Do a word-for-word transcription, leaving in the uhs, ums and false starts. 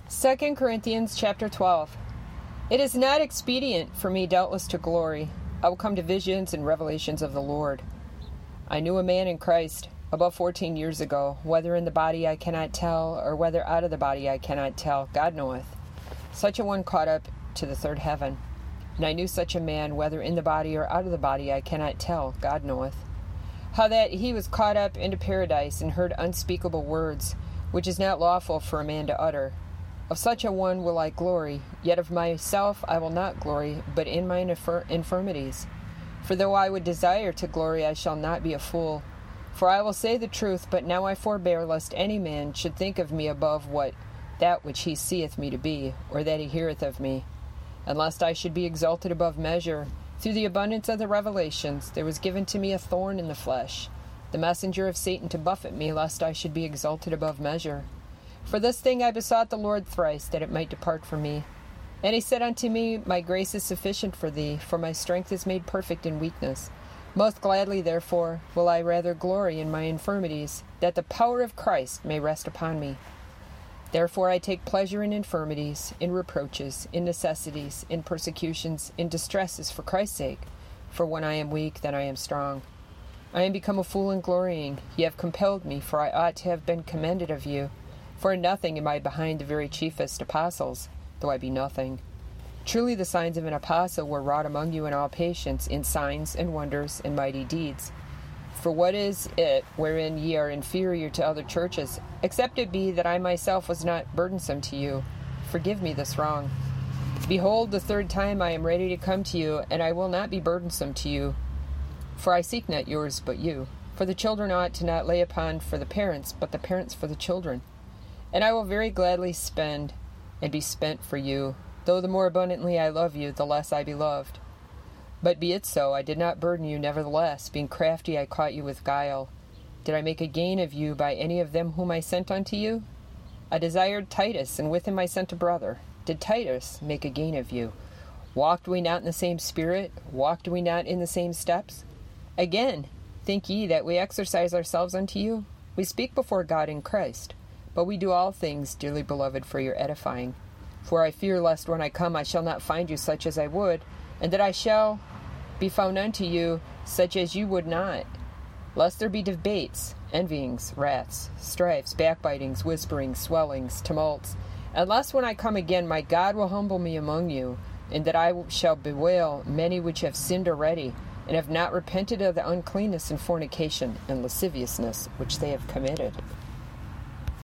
Second Corinthians chapter twelve. It is not expedient for me doubtless to glory. I will come to visions and revelations of the Lord. I knew a man in Christ about fourteen years ago, whether in the body I cannot tell, or whether out of the body I cannot tell, God knoweth. Such a one caught up to the third heaven. And I knew such a man, whether in the body or out of the body I cannot tell, God knoweth. How that he was caught up into paradise, and heard unspeakable words, which is not lawful for a man to utter. Of such a one will I glory, yet of myself I will not glory, but in mine infir- infirmities. For though I would desire to glory, I shall not be a fool. For I will say the truth, but now I forbear, lest any man should think of me above what that which he seeth me to be, or that he heareth of me. And lest I should be exalted above measure, through the abundance of the revelations, there was given to me a thorn in the flesh, the messenger of Satan to buffet me, lest I should be exalted above measure. For this thing I besought the Lord thrice, that it might depart from me. And he said unto me, My grace is sufficient for thee, for my strength is made perfect in weakness. Most gladly, therefore, will I rather glory in my infirmities, that the power of Christ may rest upon me. Therefore I take pleasure in infirmities, in reproaches, in necessities, in persecutions, in distresses for Christ's sake. For when I am weak, then I am strong. I am become a fool in glorying. Ye have compelled me, for I ought to have been commended of you. For in nothing am I behind the very chiefest apostles, though I be nothing. Truly the signs of an apostle were wrought among you in all patience, in signs and wonders and mighty deeds. For what is it wherein ye are inferior to other churches, except it be that I myself was not burdensome to you? Forgive me this wrong. Behold, the third time I am ready to come to you, and I will not be burdensome to you. For I seek not yours, but you. For the children ought to not lay upon for the parents, but the parents for the children. And I will very gladly spend and be spent for you, though the more abundantly I love you, the less I be loved. But be it so, I did not burden you, nevertheless, being crafty I caught you with guile. Did I make a gain of you by any of them whom I sent unto you? I desired Titus, and with him I sent a brother. Did Titus make a gain of you? Walked we not in the same spirit? Walked we not in the same steps? Again, think ye that we exercise ourselves unto you? We speak before God in Christ. But we do all things, dearly beloved, for your edifying. For I fear lest when I come I shall not find you such as I would, and that I shall be found unto you such as you would not. Lest there be debates, envyings, wraths, strifes, backbitings, whisperings, swellings, tumults, and lest when I come again my God will humble me among you, and that I shall bewail many which have sinned already, and have not repented of the uncleanness and fornication and lasciviousness which they have committed.